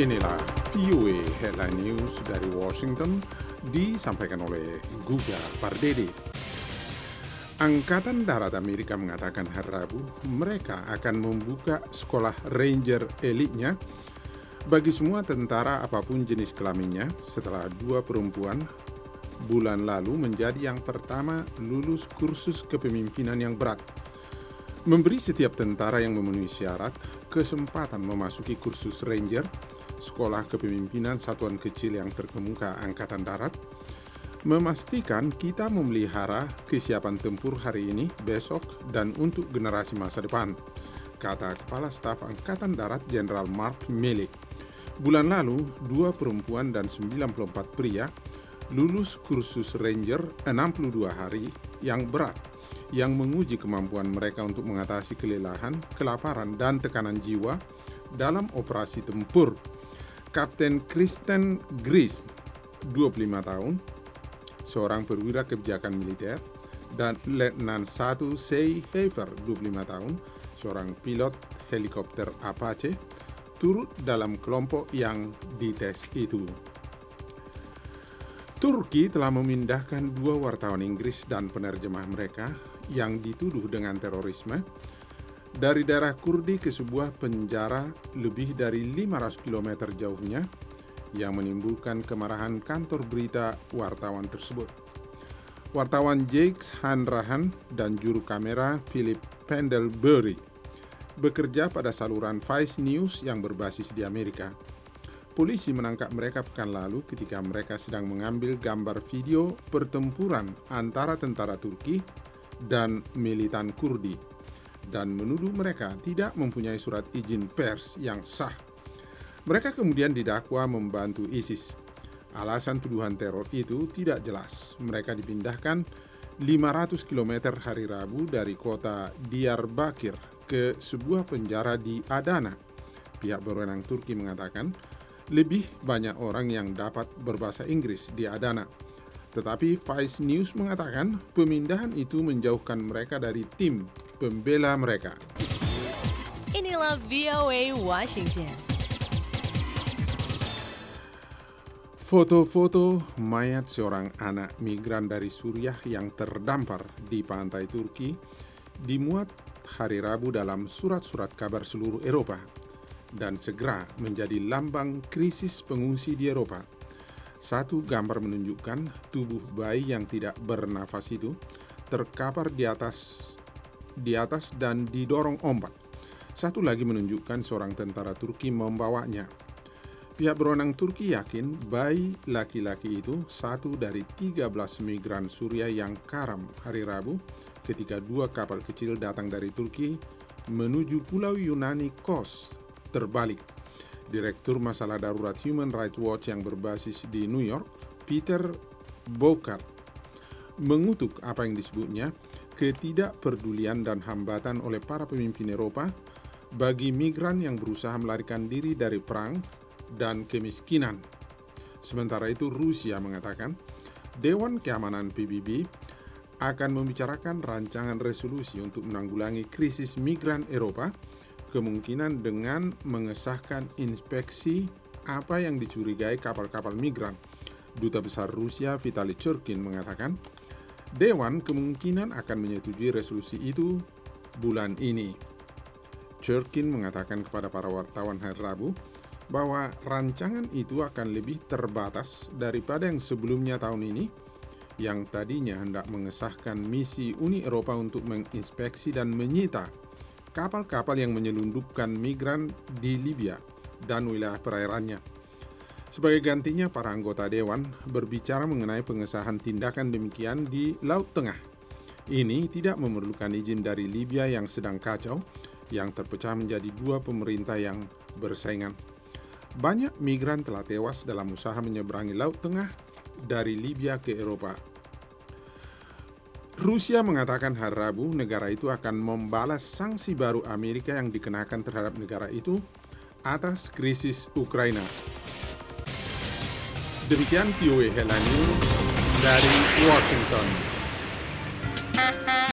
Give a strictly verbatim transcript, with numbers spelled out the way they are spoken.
Inilah V O A Headline News dari Washington, disampaikan oleh Guga Pardede. Angkatan Darat Amerika mengatakan hari Rabu mereka akan membuka sekolah Ranger elitnya bagi semua tentara apapun jenis kelaminnya setelah dua perempuan bulan lalu menjadi yang pertama lulus kursus kepemimpinan yang berat. Memberi setiap tentara yang memenuhi syarat kesempatan memasuki kursus Ranger, sekolah kepemimpinan satuan kecil yang terkemuka Angkatan Darat, memastikan kita memelihara kesiapan tempur hari ini, besok, dan untuk generasi masa depan, kata Kepala Staf Angkatan Darat Jenderal Mark Milley. Bulan lalu, dua perempuan dan sembilan puluh empat pria lulus kursus Ranger enam puluh dua hari yang berat, yang menguji kemampuan mereka untuk mengatasi kelelahan, kelaparan, dan tekanan jiwa dalam operasi tempur. Kapten Kristen Gris, dua puluh lima tahun, seorang perwira kebijakan militer, dan Letnan satu Say Hafer, dua puluh lima tahun, seorang pilot helikopter Apache, turut dalam kelompok yang dites itu. Turki telah memindahkan dua wartawan Inggris dan penerjemah mereka yang dituduh dengan terorisme dari daerah Kurdi ke sebuah penjara lebih dari lima ratus kilometer jauhnya, yang menimbulkan kemarahan kantor berita wartawan tersebut. Wartawan Jake Hanrahan dan juru kamera Philip Pendlebury bekerja pada saluran Vice News yang berbasis di Amerika. Polisi menangkap mereka pekan lalu ketika mereka sedang mengambil gambar video pertempuran antara tentara Turki dan militan Kurdi, dan menuduh mereka tidak mempunyai surat izin pers yang sah. Mereka kemudian didakwa membantu ISIS. Alasan tuduhan teror itu tidak jelas. Mereka dipindahkan lima ratus kilometer hari Rabu dari kota Diyarbakir ke sebuah penjara di Adana. Pihak berwenang Turki mengatakan lebih banyak orang yang dapat berbahasa Inggris di Adana. Tetapi Vice News mengatakan pemindahan itu menjauhkan mereka dari tim pembela mereka. Inilah V O A Washington. Foto-foto mayat seorang anak migran dari Suriah yang terdampar di pantai Turki dimuat hari Rabu dalam surat-surat kabar seluruh Eropa dan segera menjadi lambang krisis pengungsi di Eropa. Satu gambar menunjukkan tubuh bayi yang tidak bernafas itu terkapar di atas di atas dan didorong ombak. Satu lagi menunjukkan seorang tentara Turki membawanya. Pihak berwenang Turki yakin bayi laki-laki itu satu dari tiga belas migran Suriah yang karam hari Rabu ketika dua kapal kecil datang dari Turki menuju pulau Yunani Kos terbalik. Direktur Masalah Darurat Human Rights Watch yang berbasis di New York, Peter Bouckaert, mengutuk apa yang disebutnya ketidakpedulian dan hambatan oleh para pemimpin Eropa bagi migran yang berusaha melarikan diri dari perang dan kemiskinan. Sementara itu, Rusia mengatakan Dewan Keamanan P B B akan membicarakan rancangan resolusi untuk menanggulangi krisis migran Eropa, kemungkinan dengan mengesahkan inspeksi apa yang dicurigai kapal-kapal migran. Duta Besar Rusia Vitali Churkin mengatakan Dewan kemungkinan akan menyetujui resolusi itu bulan ini. Churkin mengatakan kepada para wartawan hari Rabu bahwa rancangan itu akan lebih terbatas daripada yang sebelumnya tahun ini, yang tadinya hendak mengesahkan misi Uni Eropa untuk menginspeksi dan menyita kapal-kapal yang menyelundupkan migran di Libya dan wilayah perairannya. Sebagai gantinya, para anggota Dewan berbicara mengenai pengesahan tindakan demikian di Laut Tengah. Ini tidak memerlukan izin dari Libya yang sedang kacau, yang terpecah menjadi dua pemerintah yang bersaingan. Banyak migran telah tewas dalam usaha menyeberangi Laut Tengah dari Libya ke Eropa. Rusia mengatakan hari Rabu negara itu akan membalas sanksi baru Amerika yang dikenakan terhadap negara itu atas krisis Ukraina. Demikian V O A Headline News dari Washington.